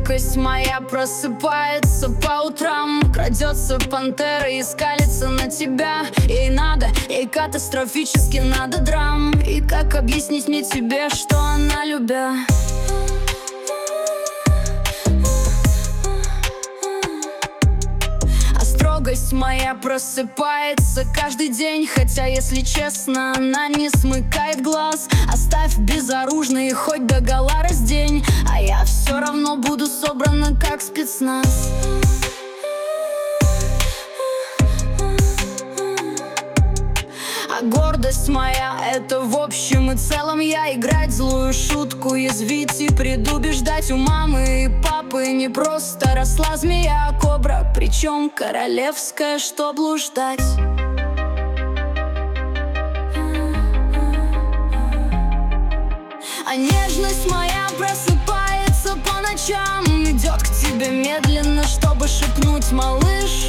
Стойкость моя просыпается по утрам, крадется пантера и скалится на тебя. Ей катастрофически надо драм. И как объяснить мне тебе, что она любя? Строгость моя просыпается каждый день, хотя, если честно, она не смыкает глаз. Оставь безоружный, хоть догола раздень, а я все равно буду собрана, как спецназ. А гордость моя — это в общем и целом я. Играть злую шутку, язвить и предубеждать. У мамы и папы не просто росла змея, а кобра, причем королевская, что блуждать. А нежность моя просыпается по ночам, идет к тебе медленно, чтобы шепнуть: малыш.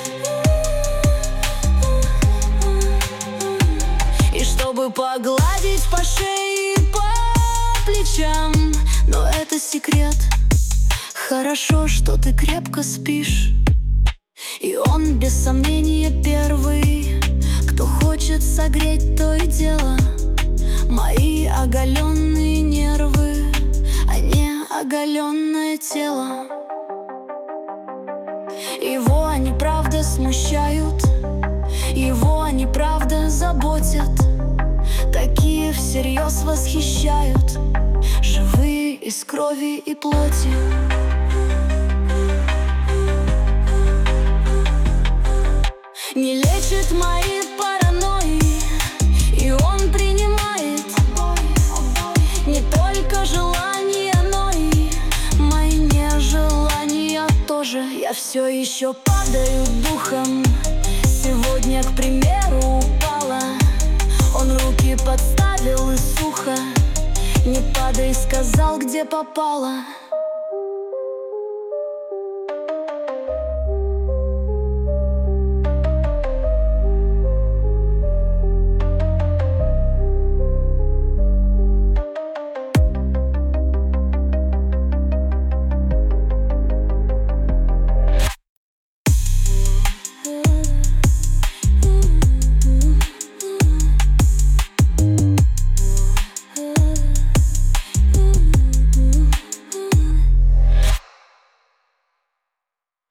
И чтобы погладить по шее и по плечам. Но это секрет. Хорошо, что ты крепко спишь. И он, без сомнения, первый, кто хочет согреть то и дело мои оголенные нервы, а не оголенное тело. Его они правда смущают, его они правда заботят. Такие всерьез восхищают, живые из крови и плоти. Не лечит мои паранойи, и он принимает не только желания, но и мои нежелания тоже. Я все еще падаю духом. Сегодня, к примеру, упала. Он руки подставил и сухо: не падай, сказал, где попало.